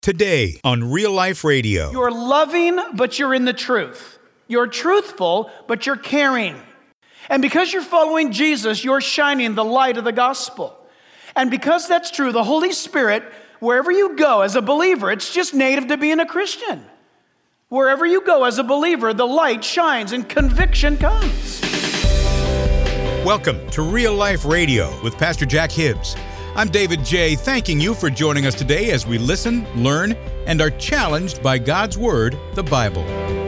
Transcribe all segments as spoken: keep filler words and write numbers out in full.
Today on Real Life Radio. You're loving, but you're in the truth. You're truthful, but you're caring. And because you're following Jesus, you're shining the light of the gospel. And because that's true, the Holy Spirit, wherever you go as a believer, it's just native to being a Christian. Wherever you go as a believer, the light shines and conviction comes. Welcome to Real Life Radio with Pastor Jack Hibbs. I'm David J., thanking you for joining us today as we listen, learn, and are challenged by God's Word, the Bible.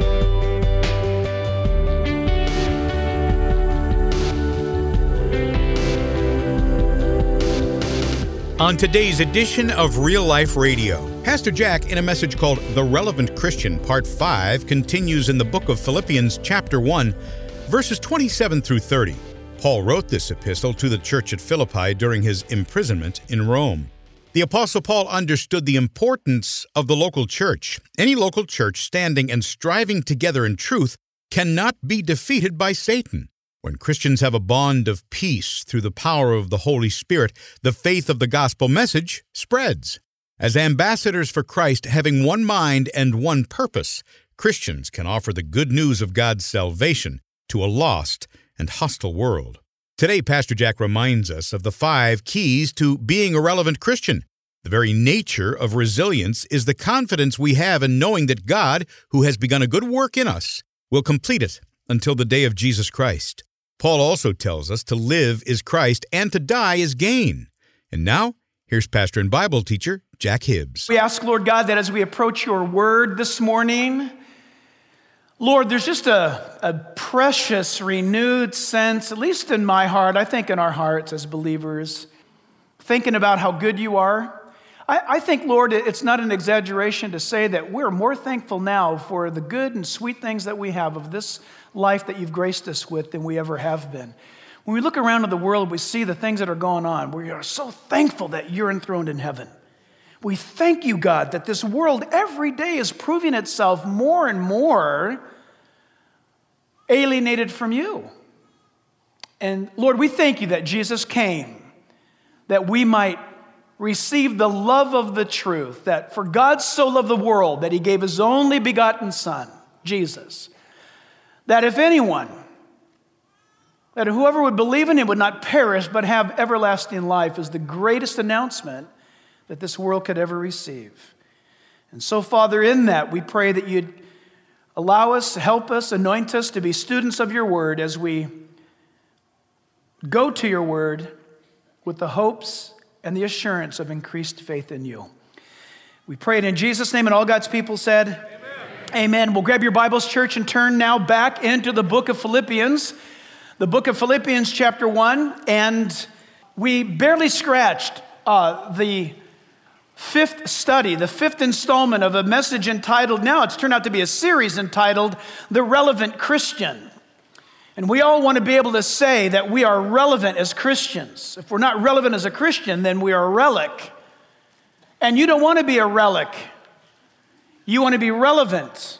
On today's edition of Real Life Radio, Pastor Jack, in a message called The Relevant Christian, Part five, continues in the book of Philippians, chapter one, verses twenty-seven through thirty. Paul wrote this epistle to the church at Philippi during his imprisonment in Rome. The Apostle Paul understood the importance of the local church. Any local church standing and striving together in truth cannot be defeated by Satan. When Christians have a bond of peace through the power of the Holy Spirit, the faith of the gospel message spreads. As ambassadors for Christ, having one mind and one purpose, Christians can offer the good news of God's salvation to a lost and hostile world. Today, Pastor Jack reminds us of the five keys to being a relevant Christian. The very nature of resilience is the confidence we have in knowing that God, who has begun a good work in us, will complete it until the day of Jesus Christ. Paul also tells us to live is Christ and to die is gain. And now, here's pastor and Bible teacher Jack Hibbs. We ask, Lord God, that as we approach your word this morning, Lord, there's just a, a precious, renewed sense, at least in my heart, I think in our hearts as believers, thinking about how good you are. I, I think, Lord, it's not an exaggeration to say that we're more thankful now for the good and sweet things that we have of this life that you've graced us with than we ever have been. When we look around at the world, we see the things that are going on. We are so thankful that you're enthroned in heaven. We thank you, God, that this world every day is proving itself more and more alienated from you. And Lord, we thank you that Jesus came, that we might receive the love of the truth, that for God so loved the world that he gave his only begotten Son, Jesus, that if anyone, that whoever would believe in him would not perish but have everlasting life is the greatest announcement that this world could ever receive. And so, Father, in that, we pray that you'd allow us, help us, anoint us to be students of your word as we go to your word with the hopes and the assurance of increased faith in you. We pray it in Jesus' name, and all God's people said, Amen. Amen. We'll grab your Bibles, church, and turn now back into the book of Philippians, the book of Philippians chapter one, and we barely scratched uh, the fifth study, the fifth installment of a message entitled, now it's turned out to be a series entitled, The Relevant Christian. And we all want to be able to say that we are relevant as Christians. If we're not relevant as a Christian, then we are a relic. And you don't want to be a relic. You want to be relevant.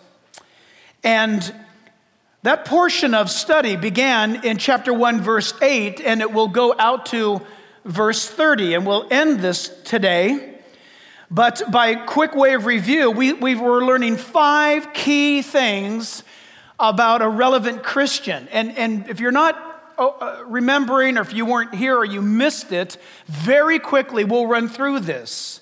And that portion of study began in chapter one, verse eight, and it will go out to verse thirty. And we'll end this today. But by quick way of review, we, we were learning five key things about a relevant Christian. And, and if you're not uh, remembering, or if you weren't here or you missed it, very quickly we'll run through this.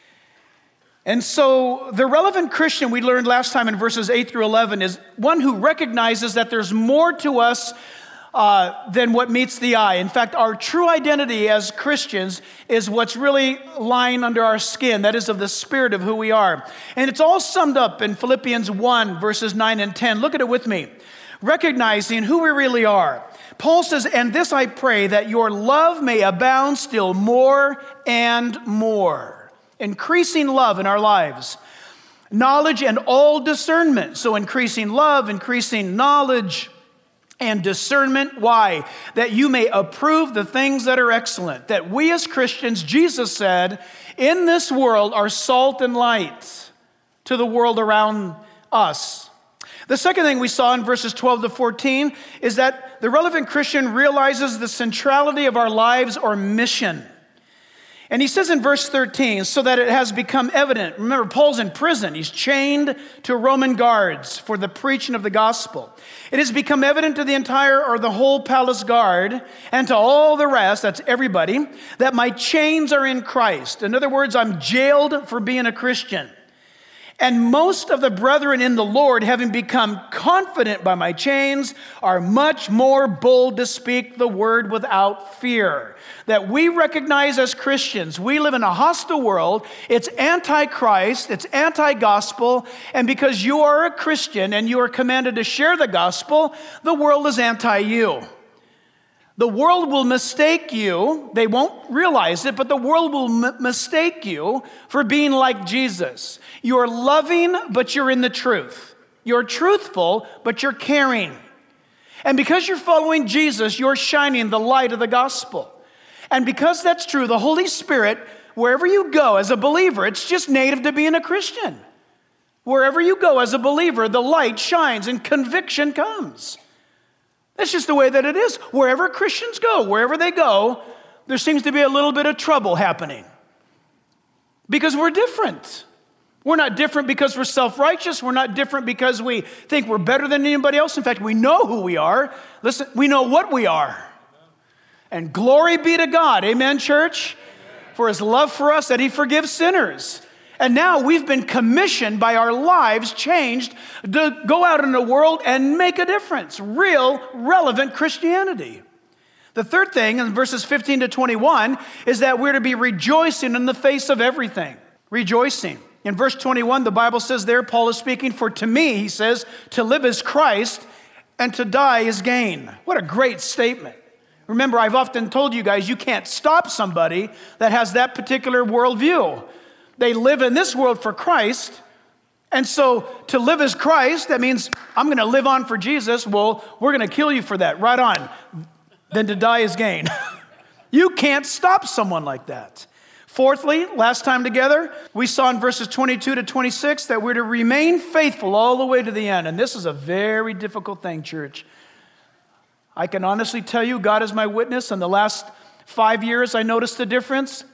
And so the relevant Christian we learned last time in verses eight through eleven is one who recognizes that there's more to us Uh, than what meets the eye. In fact, our true identity as Christians is what's really lying under our skin. That is of the spirit of who we are. And it's all summed up in Philippians one, verses nine and ten. Look at it with me. Recognizing who we really are. Paul says, "And this I pray, that your love may abound still more and more." Increasing love in our lives. Knowledge and all discernment. So increasing love, increasing knowledge, and discernment. Why? That you may approve the things that are excellent. That we as Christians, Jesus said, in this world are salt and light to the world around us. The second thing we saw in verses twelve to fourteen is that the relevant Christian realizes the centrality of our lives or mission. And he says in verse thirteen, so that it has become evident. Remember, Paul's in prison. He's chained to Roman guards for the preaching of the gospel. It has become evident to the entire or the whole palace guard and to all the rest, that's everybody, that my chains are in Christ. In other words, I'm jailed for being a Christian. And most of the brethren in the Lord, having become confident by my chains, are much more bold to speak the word without fear. That we recognize as Christians, we live in a hostile world. It's anti-Christ, it's anti-gospel, and because you are a Christian and you are commanded to share the gospel, the world is anti-you. The world will mistake you. They won't realize it, but the world will m- mistake you for being like Jesus. You're loving, but you're in the truth. You're truthful, but you're caring. And because you're following Jesus, you're shining the light of the gospel. And because that's true, the Holy Spirit, wherever you go as a believer, it's just native to being a Christian. Wherever you go as a believer, the light shines and conviction comes. That's just the way that it is. Wherever Christians go, wherever they go, there seems to be a little bit of trouble happening. Because we're different. We're not different because we're self-righteous. We're not different because we think we're better than anybody else. In fact, we know who we are. Listen, we know what we are. And glory be to God. Amen, church? For his love for us that he forgives sinners. And now we've been commissioned by our lives changed to go out in the world and make a difference. Real, relevant Christianity. The third thing in verses fifteen to twenty-one is that we're to be rejoicing in the face of everything. Rejoicing. In verse twenty-one, the Bible says there, Paul is speaking, for to me, he says, to live is Christ and to die is gain. What a great statement. Remember, I've often told you guys, you can't stop somebody that has that particular worldview. They live in this world for Christ. And so to live as Christ, that means I'm going to live on for Jesus. Well, we're going to kill you for that. Right on. Then to die is gain. You can't stop someone like that. Fourthly, last time together, we saw in verses twenty-two to twenty-six that we're to remain faithful all the way to the end. And this is a very difficult thing, church. I can honestly tell you, God is my witness. In the last five years, I noticed a difference.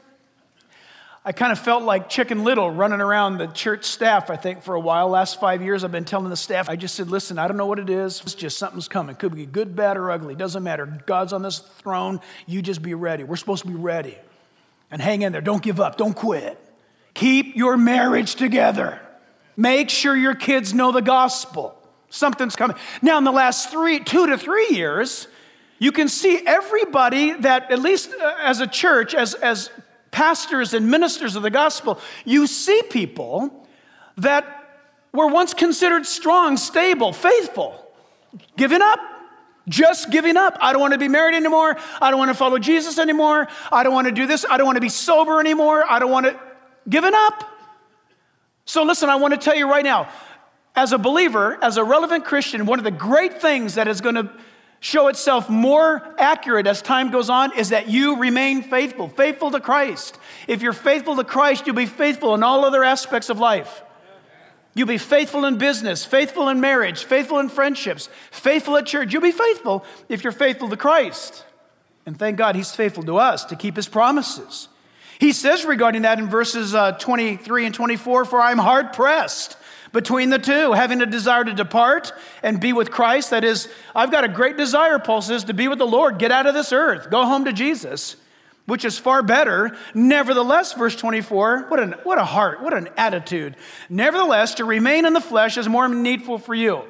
I kind of felt like Chicken Little running around the church staff, I think, for a while. Last five years, I've been telling the staff, I just said, listen, I don't know what it is. It's just something's coming. Could be good, bad, or ugly. Doesn't matter. God's on this throne. You just be ready. We're supposed to be ready. And hang in there. Don't give up. Don't quit. Keep your marriage together. Make sure your kids know the gospel. Something's coming. Now, in the last three, two to three years, you can see everybody that, at least as a church, as, as pastors and ministers of the gospel, you see people that were once considered strong, stable, faithful, giving up, just giving up. I don't want to be married anymore. I don't want to follow Jesus anymore. I don't want to do this. I don't want to be sober anymore. I don't want to, giving up. So listen, I want to tell you right now, as a believer, as a relevant Christian, one of the great things that is going to show itself more accurate as time goes on is that you remain faithful, faithful to Christ. If you're faithful to Christ, you'll be faithful in all other aspects of life. You'll be faithful in business, faithful in marriage, faithful in friendships, faithful at church. You'll be faithful if you're faithful to Christ. And thank God he's faithful to us to keep his promises. He says regarding that in verses uh, twenty-three and twenty-four, for I'm hard pressed between the two, having a desire to depart and be with Christ. That is, I've got a great desire, Paul says, to be with the Lord, get out of this earth, go home to Jesus, which is far better. Nevertheless, verse twenty-four, what, an, what a heart, what an attitude. Nevertheless, to remain in the flesh is more needful for you.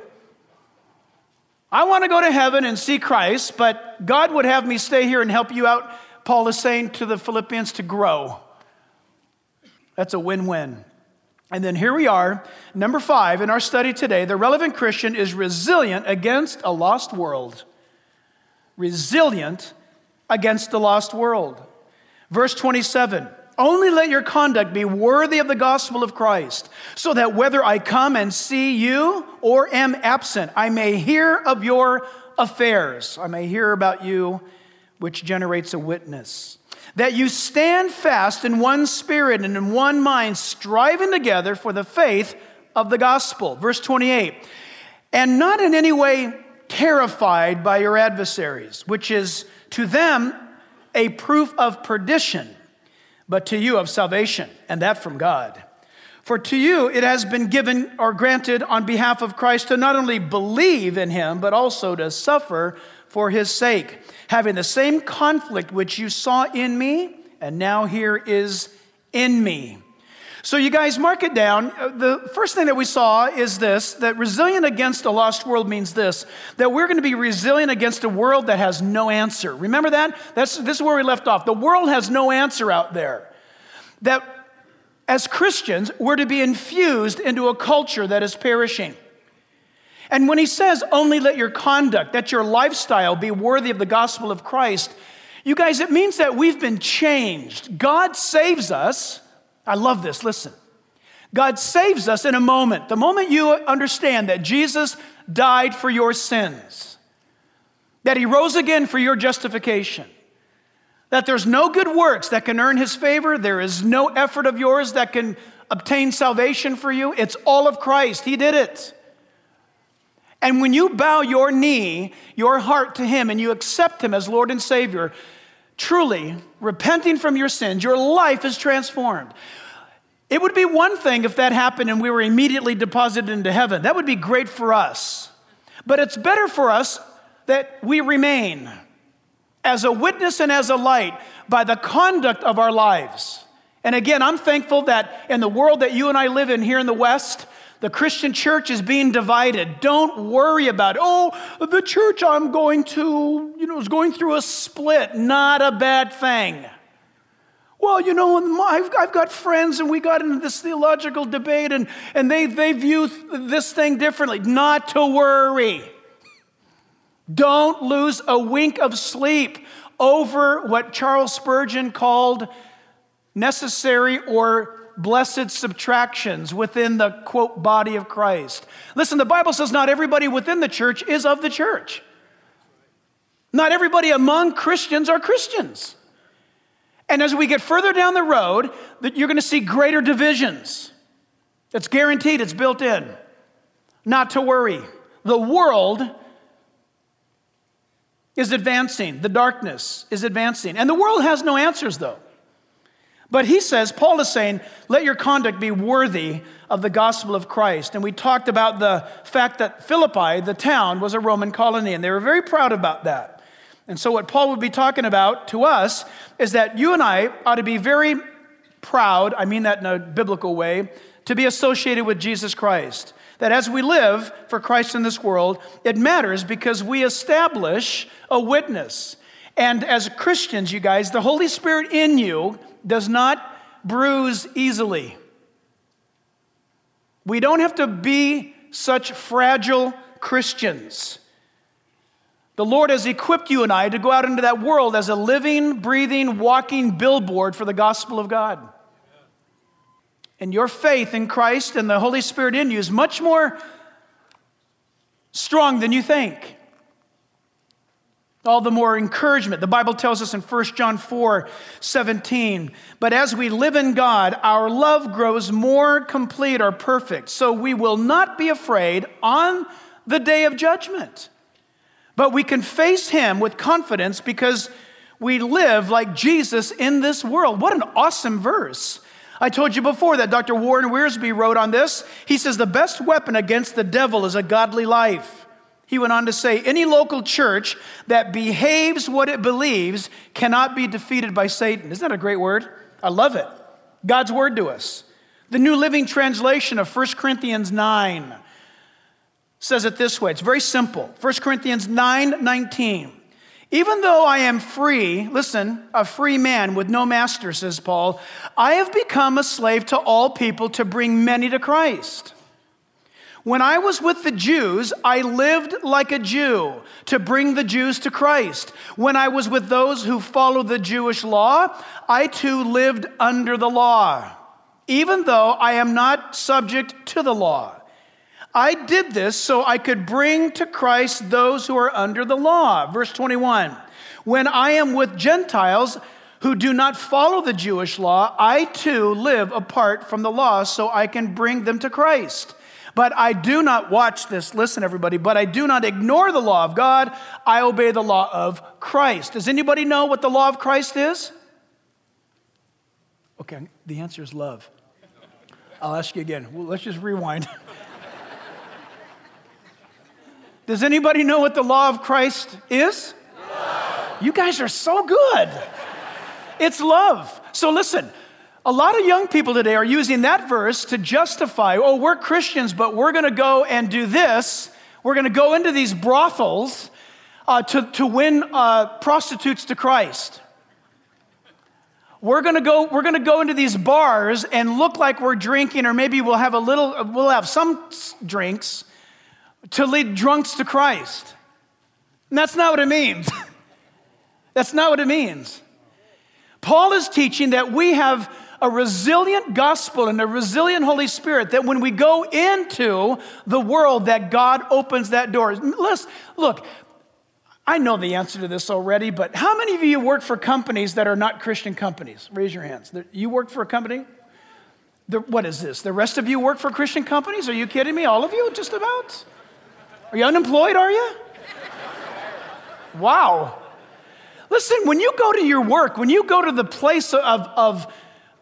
I want to go to heaven and see Christ, but God would have me stay here and help you out, Paul is saying to the Philippians, to grow. That's a win-win. And then here we are, number five in our study today. The relevant Christian is resilient against a lost world. Resilient against the lost world. Verse twenty-seven, only let your conduct be worthy of the gospel of Christ, so that whether I come and see you or am absent, I may hear of your affairs. I may hear about you, which generates a witness. That you stand fast in one spirit and in one mind, striving together for the faith of the gospel. Verse twenty-eight, and not in any way terrified by your adversaries, which is to them a proof of perdition, but to you of salvation, and that from God. For to you it has been given or granted on behalf of Christ to not only believe in him, but also to suffer for his sake, having the same conflict which you saw in me, and now here is in me. So you guys mark it down. The first thing that we saw is this, that resilient against a lost world means this, that we're going to be resilient against a world that has no answer. Remember that? That's, this is where we left off. The world has no answer out there. That as Christians, we're to be infused into a culture that is perishing. And when he says, only let your conduct, that your lifestyle be worthy of the gospel of Christ, you guys, it means that we've been changed. God saves us. I love this, listen. God saves us in a moment. The moment you understand that Jesus died for your sins, that he rose again for your justification, that there's no good works that can earn his favor. There is no effort of yours that can obtain salvation for you. It's all of Christ. He did it. And when you bow your knee, your heart to him, and you accept him as Lord and Savior, truly repenting from your sins, your life is transformed. It would be one thing if that happened and we were immediately deposited into heaven. That would be great for us. But it's better for us that we remain as a witness and as a light by the conduct of our lives. And again, I'm thankful that in the world that you and I live in here in the West, the Christian church is being divided. Don't worry about it. Oh, the church I'm going to, you know, is going through a split. Not a bad thing. Well, you know, I've, I've got friends and we got into this theological debate and, and they, they view this thing differently. Not to worry. Don't lose a wink of sleep over what Charles Spurgeon called necessary or blessed subtractions within the, quote, body of Christ. Listen, the Bible says not everybody within the church is of the church. Not everybody among Christians are Christians. And as we get further down the road, that you're going to see greater divisions. It's guaranteed, it's built in. Not to worry. The world is advancing. The darkness is advancing. And the world has no answers, though. But he says, Paul is saying, let your conduct be worthy of the gospel of Christ. And we talked about the fact that Philippi, the town, was a Roman colony, and they were very proud about that. And so what Paul would be talking about to us is that you and I ought to be very proud, I mean that in a biblical way, to be associated with Jesus Christ. That as we live for Christ in this world, it matters because we establish a witness. And as Christians, you guys, the Holy Spirit in you does not bruise easily. We don't have to be such fragile Christians. The Lord has equipped you and I to go out into that world as a living, breathing, walking billboard for the gospel of God. And your faith in Christ and the Holy Spirit in you is much more strong than you think. All the more encouragement. The Bible tells us in First John four seventeen, but as we live in God, our love grows more complete or perfect, so we will not be afraid on the day of judgment. But we can face him with confidence because we live like Jesus in this world. What an awesome verse. I told you before that Doctor Warren Wiersbe wrote on this. He says, the best weapon against the devil is a godly life. He went on to say, any local church that behaves what it believes cannot be defeated by Satan. Isn't that a great word? I love it. God's word to us. The New Living Translation of First Corinthians nine says it this way. It's very simple. First Corinthians nine nineteen. Even though I am free, listen, a free man with no master, says Paul, I have become a slave to all people to bring many to Christ. When I was with the Jews, I lived like a Jew to bring the Jews to Christ. When I was with those who followed the Jewish law, I too lived under the law, even though I am not subject to the law. I did this so I could bring to Christ those who are under the law. Verse twenty-one, when I am with Gentiles who do not follow the Jewish law, I too live apart from the law so I can bring them to Christ. But I do not watch this, listen everybody, but I do not ignore the law of God. I obey the law of Christ. Does anybody know what the law of Christ is? Okay, the answer is love. I'll ask you again. Well, let's just rewind. Does anybody know what the law of Christ is? Love. You guys are so good. It's love. So listen, a lot of young people today are using that verse to justify, oh, we're Christians, but we're going to go and do this. We're going to go into these brothels uh, to, to win uh, prostitutes to Christ. We're going to go, we're going to go into these bars and look like we're drinking, or maybe we'll have a little, we'll have some drinks to lead drunks to Christ. And that's not what it means. That's not what it means. Paul is teaching that we have a resilient gospel and a resilient Holy Spirit, that when we go into the world, that God opens that door. Listen, look, I know the answer to this already, but how many of you work for companies that are not Christian companies? Raise your hands. You work for a company? The, what is this? The rest of you work for Christian companies? Are you kidding me? All of you, just about? Are you unemployed, are you? Wow. Listen, when you go to your work, when you go to the place of, of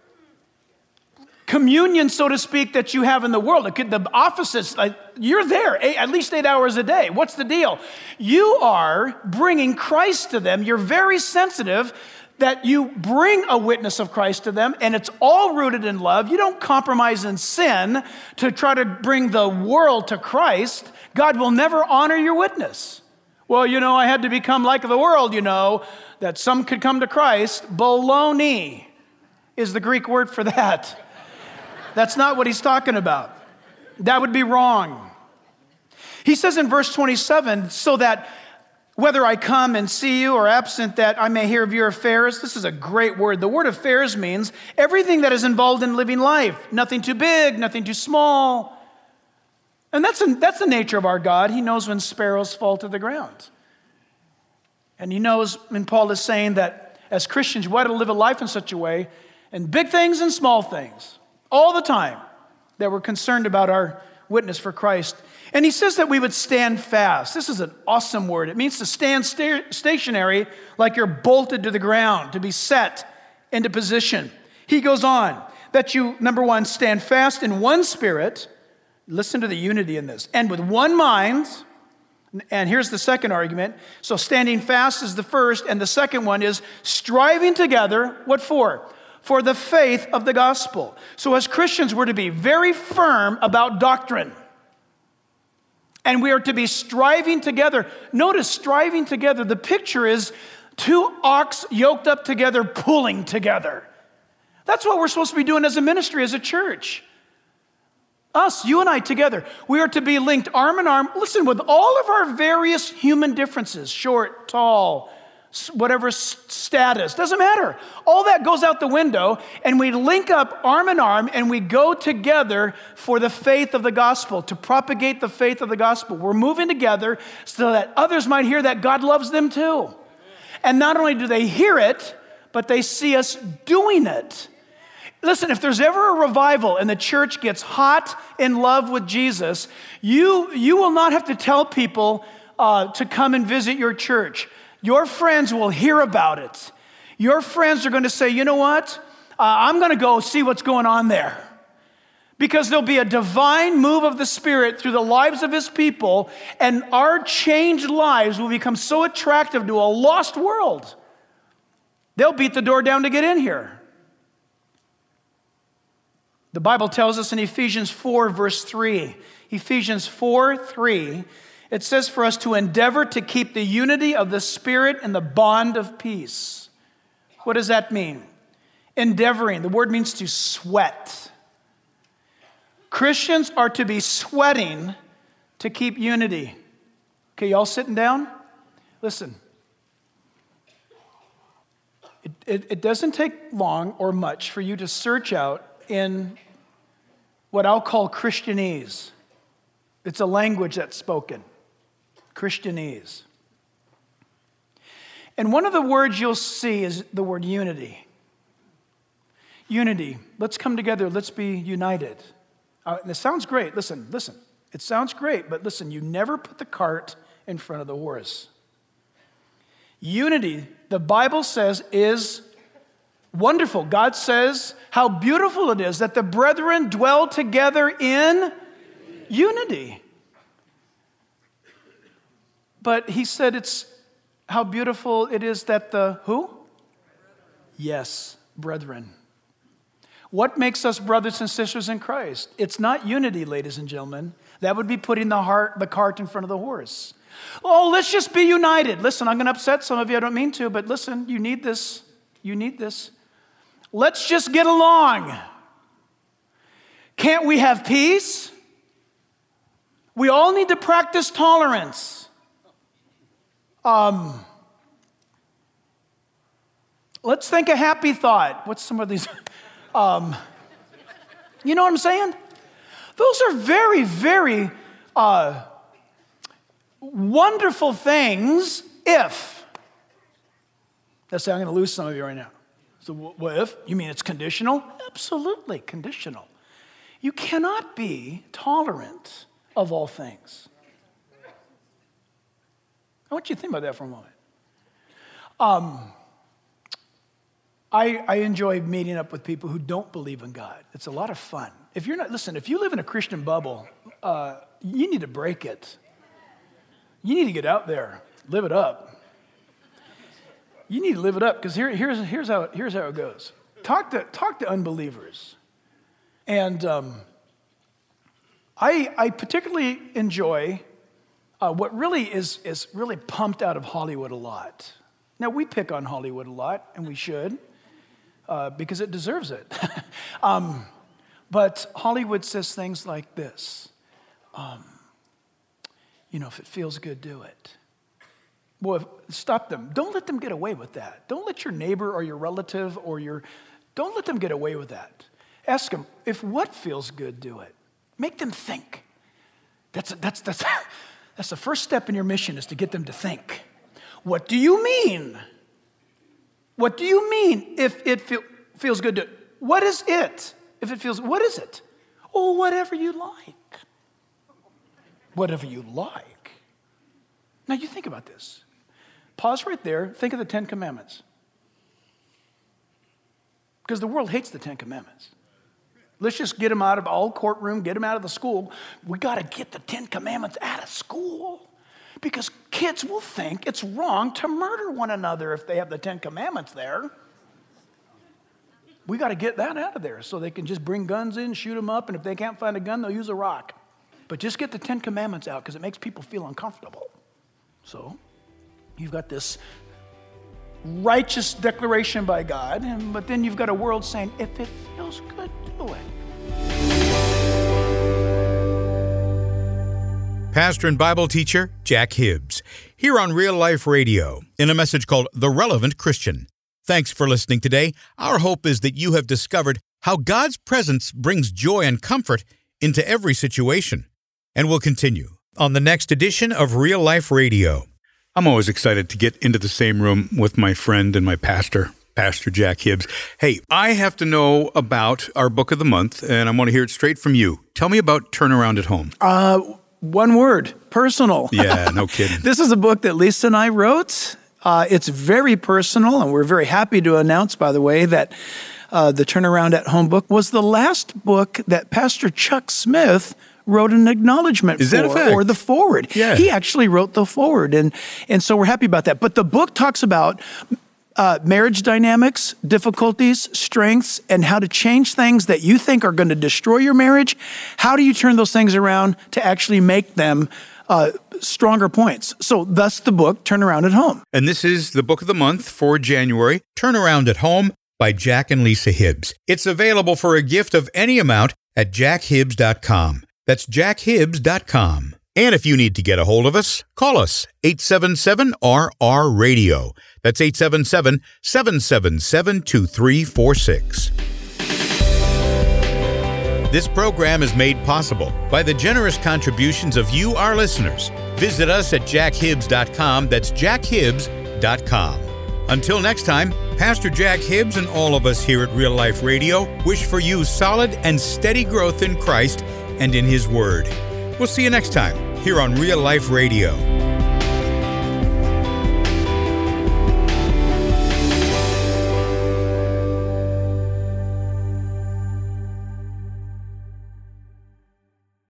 communion, so to speak, that you have in the world, the offices, you're there eight, at least eight hours a day. What's the deal? You are bringing Christ to them. You're very sensitive that you bring a witness of Christ to them, and it's all rooted in love. You don't compromise in sin to try to bring the world to Christ. God will never honor your witness. Well, you know, I had to become like the world, you know, that some could come to Christ. Baloney is the Greek word for that. That's not what he's talking about. That would be wrong. He says in verse twenty-seven, so that whether I come and see you or absent, that I may hear of your affairs. This is a great word. The word affairs means everything that is involved in living life. Nothing too big, nothing too small. And that's, a, that's the nature of our God. He knows when sparrows fall to the ground. And he knows, and Paul is saying that as Christians, we ought to live a life in such a way, in big things and small things, all the time, that we're concerned about our witness for Christ. And he says that we would stand fast. This is an awesome word. It means to stand sta- stationary like you're bolted to the ground, to be set into position. He goes on, that you, number one, stand fast in one spirit. Listen to the unity in this. And with one mind, and here's the second argument. So standing fast is the first, and the second one is striving together. What for? For the faith of the gospel. So as Christians, we're to be very firm about doctrine. And we are to be striving together. Notice striving together. The picture is two ox yoked up together, pulling together. That's what we're supposed to be doing as a ministry, as a church. Us, you and I together. We are to be linked arm in arm. Listen, with all of our various human differences, short, tall, whatever status, doesn't matter. All that goes out the window, and we link up arm in arm, and we go together for the faith of the gospel, to propagate the faith of the gospel. We're moving together so that others might hear that God loves them too. And not only do they hear it, but they see us doing it. Listen, if there's ever a revival and the church gets hot in love with Jesus, you, you will not have to tell people uh, to come and visit your church. Your friends will hear about it. Your friends are going to say, you know what? Uh, I'm going to go see what's going on there. Because there'll be a divine move of the Spirit through the lives of His people, and our changed lives will become so attractive to a lost world. They'll beat the door down to get in here. The Bible tells us in Ephesians four, verse three, Ephesians four, three, it says for us to endeavor to keep the unity of the Spirit and the bond of peace. What does that mean? Endeavoring, the word means to sweat. Christians are to be sweating to keep unity. Okay, y'all sitting down? Listen. It, it, it doesn't take long or much for you to search out in what I'll call Christianese. It's a language that's spoken. Christianese. And one of the words you'll see is the word unity. Unity. Let's come together. Let's be united. Uh, and it sounds great. Listen, listen. It sounds great, but listen, you never put the cart in front of the horse. Unity, the Bible says, is Wonderful. God says how beautiful it is that the brethren dwell together in unity. But he said it's how beautiful it is that the who? Yes, brethren. What makes us brothers and sisters in Christ? It's not unity, ladies and gentlemen. That would be putting the heart, the cart in front of the horse. Oh, let's just be united. Listen, I'm going to upset some of you. I don't mean to, but listen, you need this. You need this. Let's just get along. Can't we have peace? We all need to practice tolerance. Um, let's think a happy thought. What's some of these? Um, you know what I'm saying? Those are very, very uh, wonderful things if. Let's say I'm going to lose some of you right now. So what if? You mean it's conditional? Absolutely conditional. You cannot be tolerant of all things. I want you to think about that for a moment. Um, I, I enjoy meeting up with people who don't believe in God. It's a lot of fun. If you're not, listen, if you live in a Christian bubble, uh, you need to break it. You need to get out there, live it up. You need to live it up, because here, here's, here's, how, here's how it goes. Talk to, talk to unbelievers. And um, I, I particularly enjoy uh, what really is, is really pumped out of Hollywood a lot. Now, we pick on Hollywood a lot, and we should, uh, because it deserves it. um, but Hollywood says things like this. Um, you know, if it feels good, do it. Boy, stop them. Don't let them get away with that. Don't let your neighbor or your relative or your, don't let them get away with that. Ask them, if what feels good, do it. Make them think. That's, that's, that's, that's the first step in your mission, is to get them to think. What do you mean? What do you mean if it feel, feels good to, what is it? If it feels, what is it? Oh, whatever you like. Whatever you like. Now you think about this. Pause right there. Think of the Ten Commandments. Because the world hates the Ten Commandments. Let's just get them out of all courtroom, get them out of the school. We got to get the Ten Commandments out of school. Because kids will think it's wrong to murder one another if they have the Ten Commandments there. We got to get that out of there so they can just bring guns in, shoot them up, and if they can't find a gun, they'll use a rock. But just get the Ten Commandments out, because it makes people feel uncomfortable. So, you've got this righteous declaration by God, and, but then you've got a world saying, if it feels good, do it. Pastor and Bible teacher Jack Hibbs, here on Real Life Radio, in a message called The Relevant Christian. Thanks for listening today. Our hope is that you have discovered how God's presence brings joy and comfort into every situation. And we'll continue on the next edition of Real Life Radio. I'm always excited to get into the same room with my friend and my pastor, Pastor Jack Hibbs. Hey, I have to know about our book of the month, and I want to hear it straight from you. Tell me about Turnaround at Home. Uh, one word, personal. Yeah, no kidding. This is a book that Lisa and I wrote. Uh, it's very personal, and we're very happy to announce, by the way, that uh, the Turnaround at Home book was the last book that Pastor Chuck Smith wrote an acknowledgement Is for, that a fact? or the forward. Yeah. He actually wrote the forward, and, and so we're happy about that. But the book talks about uh, marriage dynamics, difficulties, strengths, and how to change things that you think are going to destroy your marriage. How do you turn those things around to actually make them uh, stronger points? So thus the book, Turnaround at Home. And this is the book of the month for January, Turnaround at Home by Jack and Lisa Hibbs. It's available for a gift of any amount at jack hibbs dot com. That's jack hibbs dot com. And if you need to get a hold of us, call us, eight seven seven R R radio. That's eight seven seven, seven seven seven, two three four six. This program is made possible by the generous contributions of you, our listeners. Visit us at jack hibbs dot com. That's jack hibbs dot com. Until next time, Pastor Jack Hibbs and all of us here at Real Life Radio wish for you solid and steady growth in Christ and in His Word. We'll see you next time here on Real Life Radio.